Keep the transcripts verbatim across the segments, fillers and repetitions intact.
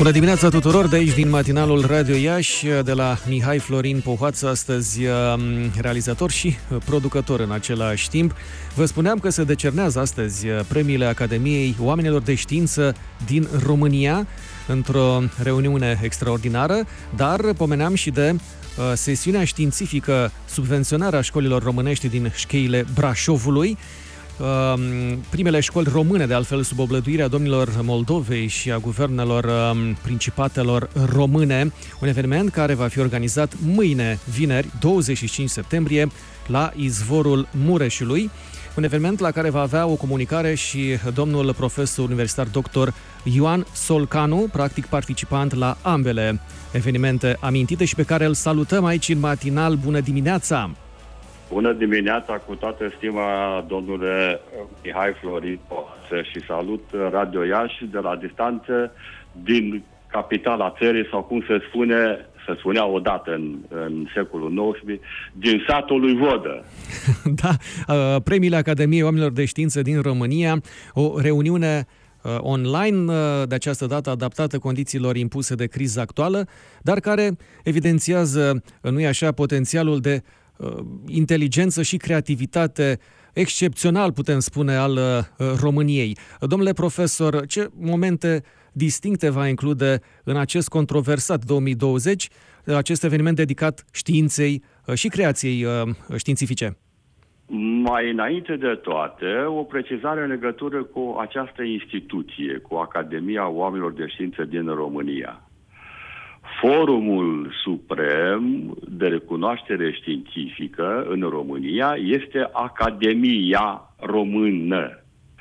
Bună dimineața tuturor, de aici din matinalul Radio Iași, de la Mihai Florin Pohoață, astăzi realizator și producător în același timp. Vă spuneam că se decernează astăzi premiile Academiei Oamenilor de Știință din România într-o reuniune extraordinară, dar pomeneam și de sesiunea științifică subvenționarea școlilor românești din șcheile Brașovului. Primele școli române, de altfel, sub oblăduirea domnilor Moldovei și a guvernelor principatelor române. Un eveniment care va fi organizat mâine, vineri, douăzeci și cinci septembrie, la Izvorul Mureșului. Un eveniment la care va avea o comunicare și domnul profesor universitar doctor Ioan Solcanu, practic participant la ambele evenimente amintite și pe care îl salutăm aici în matinal. Bună dimineața! Bună dimineața, cu toată stima, domnule Mihai Florin Pohoață, și salut Radio Iași de la distanță din capitala țării, sau cum se spune, se spunea odată în, în secolul nouăsprezece, din satul lui Vodă. Da, premiile Academiei Oamenilor de Știință din România, o reuniune online, de această dată adaptată condițiilor impuse de criza actuală, dar care evidențiază, nu-i așa, potențialul de inteligență și creativitate excepțional, putem spune, al României. Domnule profesor, ce momente distincte va include în acest controversat două mii douăzeci, acest eveniment dedicat științei și creației științifice? Mai înainte de toate, o precizare în legătură cu această instituție, cu Academia Oamenilor de Știință din România. Forumul suprem de recunoaștere științifică în România este Academia Română,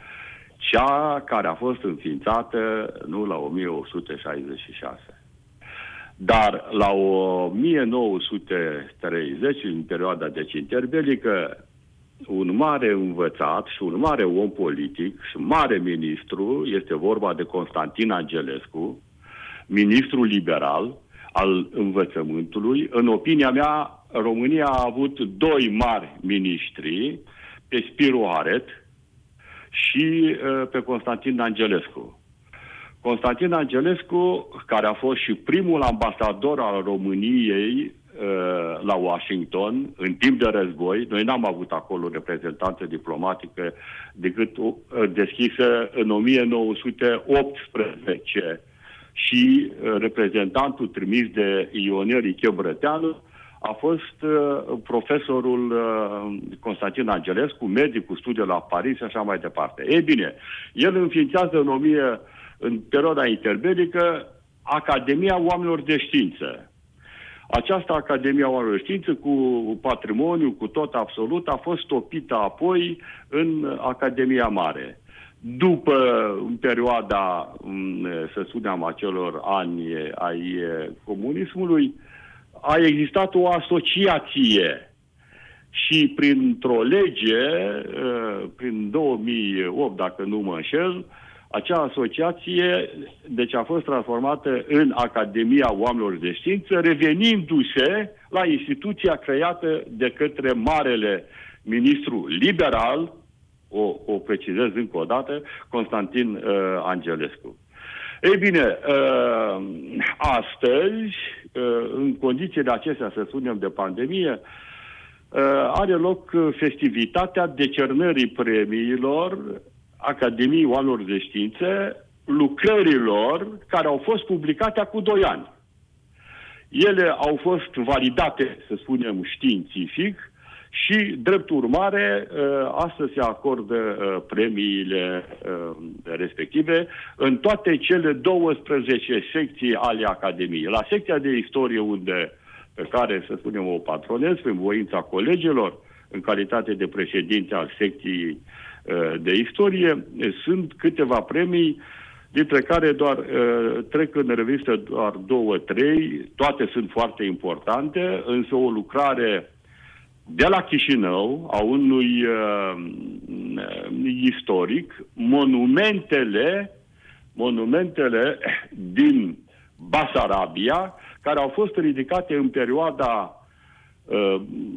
cea care a fost înființată nu la o mie opt sute șaizeci și șase, dar la o mie nouă sute treizeci, în perioada deci interbelică, un mare învățat și un mare om politic și un mare ministru, este vorba de Constantin Angelescu, ministru liberal al învățământului. În opinia mea, România a avut doi mari miniștri, pe Spiru Aret și uh, pe Constantin Angelescu. Constantin Angelescu, care a fost și primul ambasador al României uh, la Washington în timp de război. Noi n-am avut acolo reprezentanță diplomatică decât uh, deschisă în o mie nouă sute optsprezece, și reprezentantul trimis de Ionier Ichebrăteanu a fost uh, profesorul uh, Constantin Angelescu, medic cu studii la Paris și așa mai departe. Ei bine, el înființează în, o mie, în perioada interbelică Academia Oamenilor de Știință. Această Academia Oamenilor de Știință, cu patrimoniu, cu tot absolut, a fost topită apoi în Academia Mare. După în perioada, să spunem, acelor ani ai comunismului, a existat o asociație și printr-o lege, prin două mii opt, dacă nu mă înșel, acea asociație deci a fost transformată în Academia Oamenilor de Știință, revenindu-se la instituția creată de către marele ministru liberal, O, o precizez încă o dată, Constantin uh, Angelescu. Ei bine, uh, astăzi, uh, în condițiile acestea, să spunem, de pandemie, uh, are loc festivitatea decernării premiilor Academiei Oamenilor de Știință, lucrărilor care au fost publicate acum doi ani. Ele au fost validate, să spunem, științific, și, drept urmare, astăzi se acordă premiile respective în toate cele douăsprezece secții ale Academiei. La secția de istorie, unde, pe care, să spunem, o patronez prin voința colegilor, în calitate de președinte al secției de istorie, sunt câteva premii, dintre care doar trec în revistă doar două, trei, toate sunt foarte importante, însă o lucrare de la Chișinău, a unui uh, istoric, monumentele, monumentele din Basarabia, care au fost ridicate în perioada uh,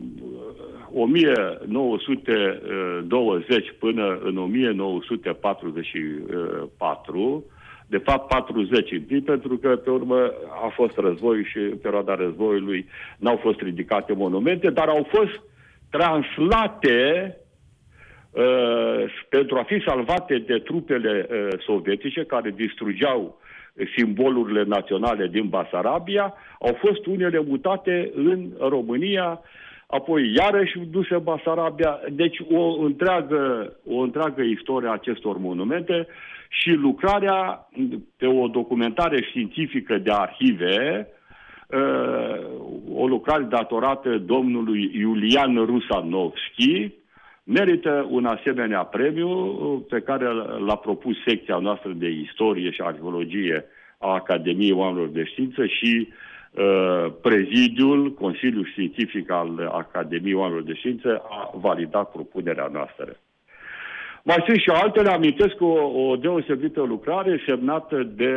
o mie nouă sute douăzeci până în o mie nouă sute patruzeci și patru, De fapt, patruzeci întâi, pentru că, pe urmă, a fost război și în perioada războiului n-au fost ridicate monumente, dar au fost translate uh, pentru a fi salvate de trupele uh, sovietice care distrugeau simbolurile naționale din Basarabia, au fost unele mutate în România, apoi iarăși duse în Basarabia. Deci o întreagă, o întreagă istorie a acestor monumente și lucrarea pe o documentare științifică de arhive, o lucrare datorată domnului Iulian Rusanovski, merită un asemenea premiu pe care l-a propus secția noastră de istorie și arheologie a Academiei Oamenilor de Știință și uh, prezidiul, Consiliul Științific al Academiei Oamenilor de Știință a validat propunerea noastră. Mai sunt și altele, amintesc o, o deosebită lucrare semnată de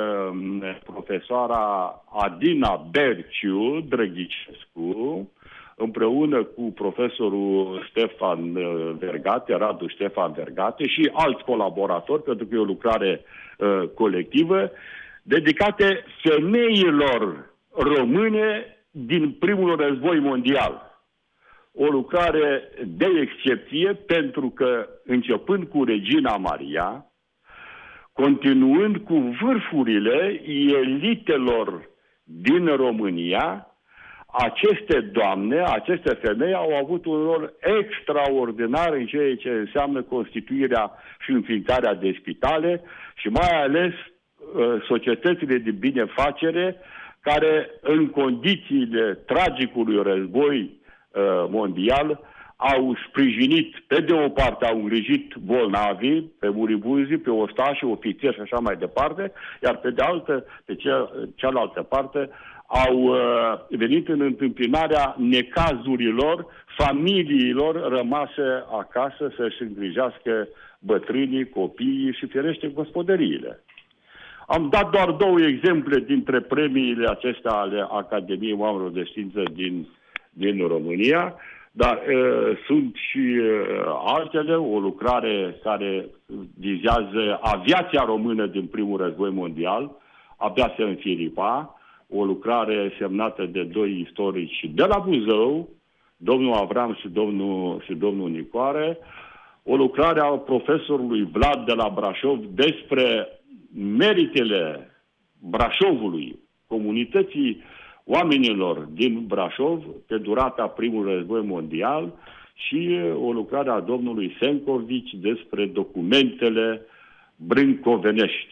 profesoara Adina Berciu Drăghicescu, împreună cu profesorul Ștefan Vergate, Radu Ștefan Vergate și alți colaboratori, pentru că e o lucrare uh, colectivă, dedicate femeilor române din primul război mondial. O lucrare de excepție, pentru că începând cu Regina Maria, continuând cu vârfurile elitelor din România, aceste doamne, aceste femei au avut un rol extraordinar în ceea ce înseamnă constituirea și înființarea de spitale și mai ales societățile de binefacere care în condițiile tragicului război mondial au sprijinit, pe de o parte au îngrijit bolnavii, pe muribunzii, pe ostași, ofițeri și așa mai departe, iar pe de altă, pe cea, cealaltă parte au uh, venit în întâmpinarea necazurilor familiilor rămase acasă să-și îngrijească bătrânii, copiii și firește gospodăriile. Am dat doar două exemple dintre premiile acestea ale Academiei Oamenilor de Știință din, din România, dar uh, sunt și uh, altele, o lucrare care vizează aviația română din primul război mondial, abia se înfiripa, o lucrare semnată de doi istorici de la Buzău, domnul Avram și domnul, și domnul Nicoare, o lucrare a profesorului Vlad de la Brașov despre meritele Brașovului, comunității oamenilor din Brașov pe durata primului război mondial și o lucrare a domnului Sencovici despre documentele brâncovenești.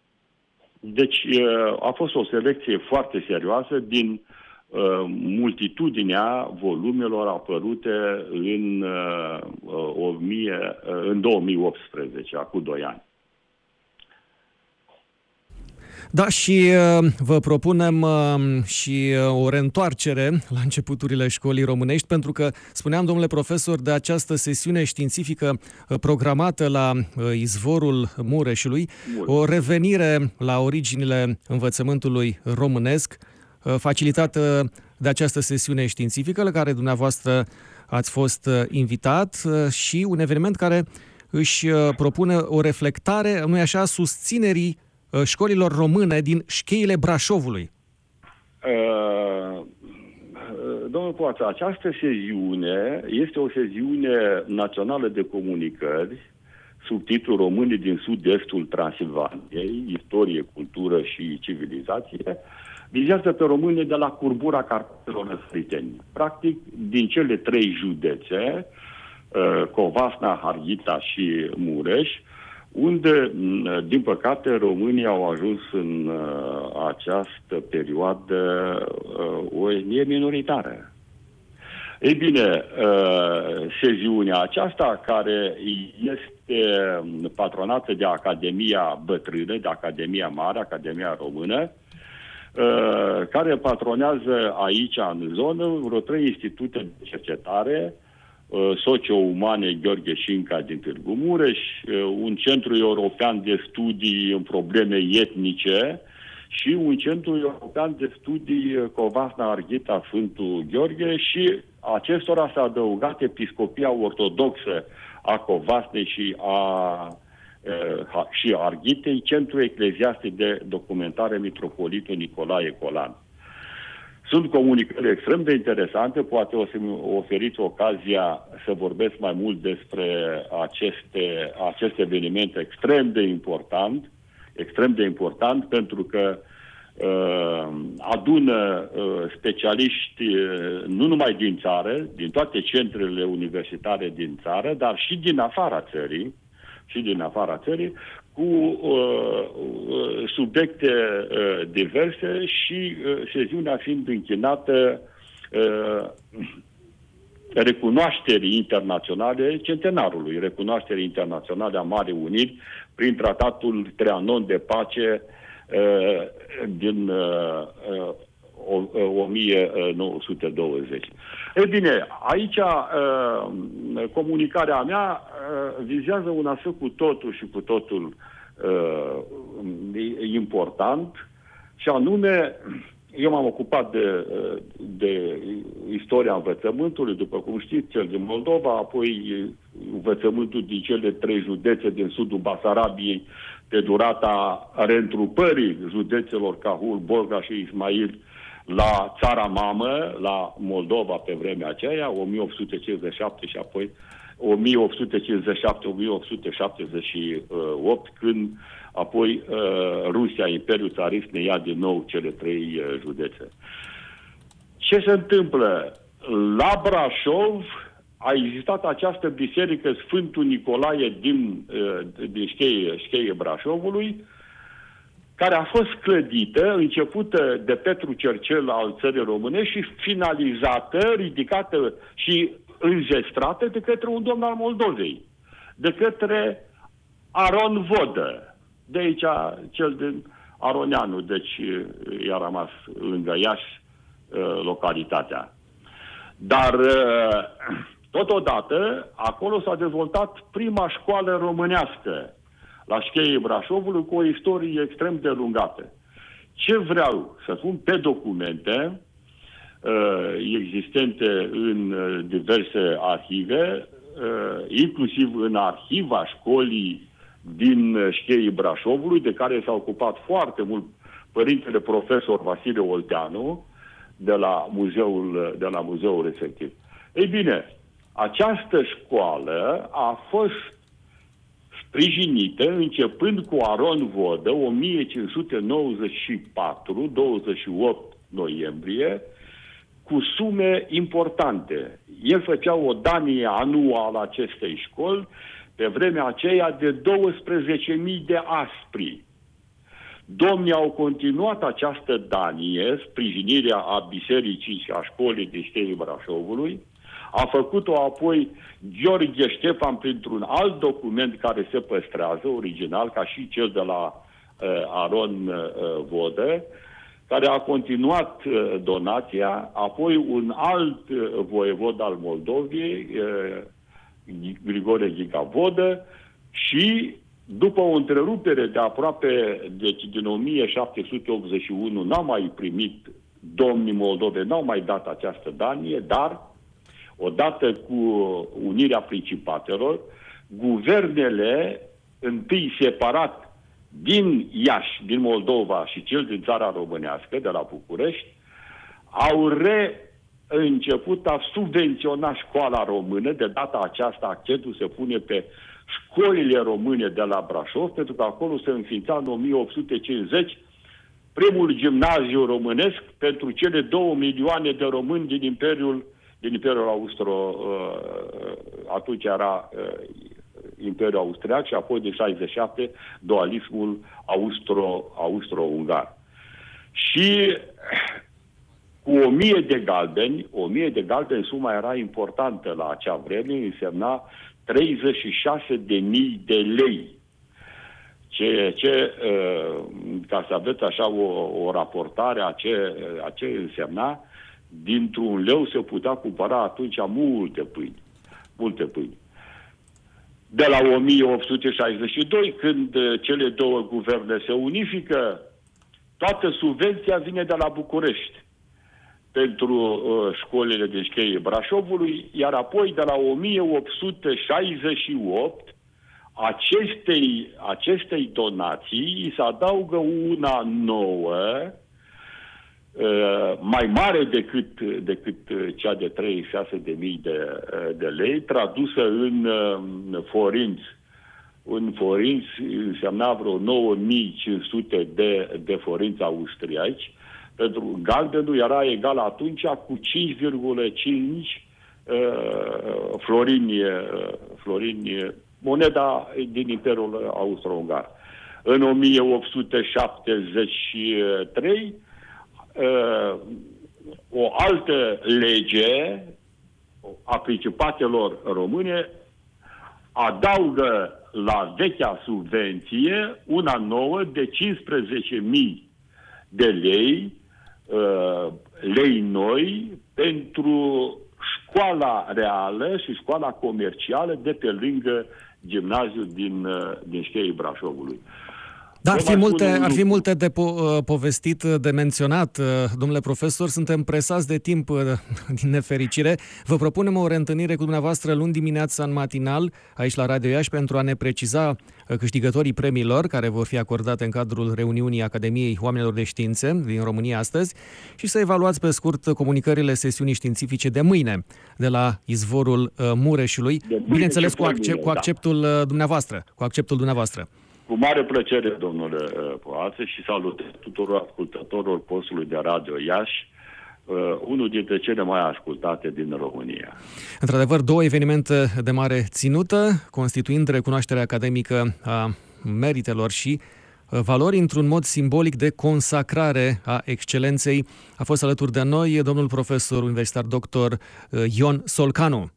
Deci a fost o selecție foarte serioasă din uh, multitudinea volumelor apărute în, uh, o mie, uh, în două mii optsprezece, acum doi ani. Da, și uh, vă propunem uh, și uh, o reîntoarcere la începuturile școlii românești, pentru că spuneam, domnule profesor, de această sesiune științifică uh, programată la uh, Izvorul Mureșului, Bun. o revenire la originile învățământului românesc, uh, facilitată de această sesiune științifică la care dumneavoastră ați fost uh, invitat uh, și un eveniment care își uh, propune o reflectare, nu-i așa, susținerii școlilor române din șcheile Brașovului. Uh, domnul Poață, această sesiune este o sesiune națională de comunicări sub titlul Românii din sud-estul Transilvaniei, istorie, cultură și civilizație, vizează pe românii de la curbura Carpatelor Năsăriteni. Practic, din cele trei județe, uh, Covasna, Harghita și Mureș, unde, din păcate, românii au ajuns în uh, această perioadă uh, o etnie minoritară. Ei bine, uh, sesiunea aceasta, care este patronată de Academia Bătrână, de Academia Mare, Academia Română, uh, care patronează aici, în zonă, vreo trei institute de cercetare, socio-umane Gheorghe Șinca din Târgu Mureș, un centru european de studii în probleme etnice și un centru european de studii Covasna, Arghita, Sfântul Gheorghe și acestora s-a adăugat Episcopia Ortodoxă a Covasnei și a și Arghitei, Centru Ecleziastic de Documentare Mitropolitul Nicolae Colan. Sunt comunicări extrem de interesante, poate o să-mi oferiți ocazia să vorbesc mai mult despre aceste, acest eveniment extrem de important, extrem de important pentru că uh, adună uh, specialiști uh, nu numai din țară, din toate centrele universitare din țară, dar și din afara țării, și din afara țării, cu uh, subiecte uh, diverse și uh, sesiunea fiind închinată uh, recunoașterii internaționale centenarului, recunoașterii internaționale a Marii Uniri prin tratatul Trianon de pace uh, din uh, uh, o mie nouă sute douăzeci. Ei bine, aici uh, comunicarea mea uh, vizează un aspect cu totul și cu totul uh, important, și anume, eu m-am ocupat de, de istoria învățământului, după cum știți, cel din Moldova, apoi învățământul din cele trei județe din sudul Basarabiei, pe durata reîntrupării județelor Cahul, Bolga și Ismail la țara mamă, la Moldova pe vremea aceea, o mie opt sute cincizeci și șapte și apoi o mie opt sute cincizeci și șapte - o mie opt sute șaptezeci și opt, când apoi Rusia, Imperiul Țarist, ne ia din nou cele trei județe. Ce se întâmplă? La Brașov a existat această biserică Sfântul Nicolae din, din Scheie, Scheie Brașovului, care a fost clădită, începută de Petru Cercel al țării românești și finalizată, ridicată și înzestrată de către un domn al Moldovei, de către Aron Vodă. De aici cel din Aroneanu, deci i-a rămas lângă Iași localitatea. Dar totodată acolo s-a dezvoltat prima școală românească la Scheie Brașovului, cu o istorie extrem de lungată. Ce vreau să spun, pe documente uh, existente în uh, diverse arhive, uh, inclusiv în arhiva școlii din Scheie Brașovului, de care s-a ocupat foarte mult părintele profesor Vasile Olteanu, de la muzeul, de la muzeul respectiv. Ei bine, această școală a fost sprijinită începând cu Aron Vodă, o mie cinci sute nouăzeci și patru, douăzeci și opt noiembrie, cu sume importante. El făcea o danie anuală acestei școli, pe vremea aceea de douăsprezece mii de aspri. Domnii au continuat această danie, sprijinirea a bisericii și a școlii de Scheie Brașovului. A făcut-o apoi Gheorghe Ștefan printr-un alt document care se păstrează, original, ca și cel de la uh, Aron uh, Vodă, care a continuat uh, donația, apoi un alt uh, voievod al Moldovei, uh, Grigore Ghiga Vodă, și după o întrerupere de aproape, deci din o mie șapte sute optzeci și unu, n-au mai primit domnii Moldovei, n-au mai dat această danie, dar odată cu unirea principatelor, guvernele, întâi separat din Iași, din Moldova, și cel din țara românească, de la București, au reînceput a subvenționa școala română. De data aceasta accentul se pune pe școlile române de la Brașov, pentru că acolo se înființa în o mie opt sute cincizeci primul gimnaziu românesc pentru cele două milioane de români din Imperiul din Imperiul Austro, atunci era Imperiul Austriac, și apoi de șaizeci și șapte dualismul austro, austro-ungar. Și cu o mie de galbeni, o mie de galbeni, suma era importantă la acea vreme, însemna treizeci și șase de mii de lei. Ce, ce, ca să aveți așa o, o raportare a ce, a ce însemna, dintr-un leu se putea cumpăra atunci multe pâini. Multe pâini. De la o mie opt sute șaizeci și doi, când cele două guverne se unifică, toată subvenția vine de la București pentru uh, școlile din Scheie Brașovului, iar apoi de la o mie opt sute șaizeci și opt acestei, acestei donații se adaugă una nouă, mai mare decât, decât cea de treizeci și șase de mii de, de lei, tradusă în forinți. În forinți însemna vreo nouă mii cinci sute de, de forinți austriaci. Pentru galbenul era egal atunci cu cinci virgulă cinci uh, florini, uh, florini, moneda din Imperiul Austro-Ungar. În o mie opt sute șaptezeci și trei, uh, o altă lege a Principatelor Române adaugă la vechea subvenție una nouă de cincisprezece mii de lei, uh, lei noi, pentru școala reală și școala comercială de pe lângă gimnaziul din, uh, din Șcheii Brașovului. Da, ar fi multe, ar fi multe de po- povestit, de menționat, domnule profesor. Suntem presați de timp, din nefericire. Vă propunem o reîntâlnire cu dumneavoastră luni dimineața în matinal, aici la Radio Iași, pentru a ne preciza câștigătorii premiilor care vor fi acordate în cadrul reuniunii Academiei Oamenilor de Științe din România astăzi și să evaluați pe scurt comunicările sesiunii științifice de mâine, de la Izvorul Mureșului, bineînțeles cu, accept, cu acceptul da. dumneavoastră, cu acceptul dumneavoastră. Cu mare plăcere, domnule Poață, și salut tuturor ascultătorilor postului de Radio Iași, uh, unul dintre cele mai ascultate din România. Într-adevăr, două evenimente de mare ținută, constituind recunoașterea academică a meritelor și valori într-un mod simbolic de consacrare a excelenței. A fost alături de noi domnul profesor universitar doctor Ion Solcanu.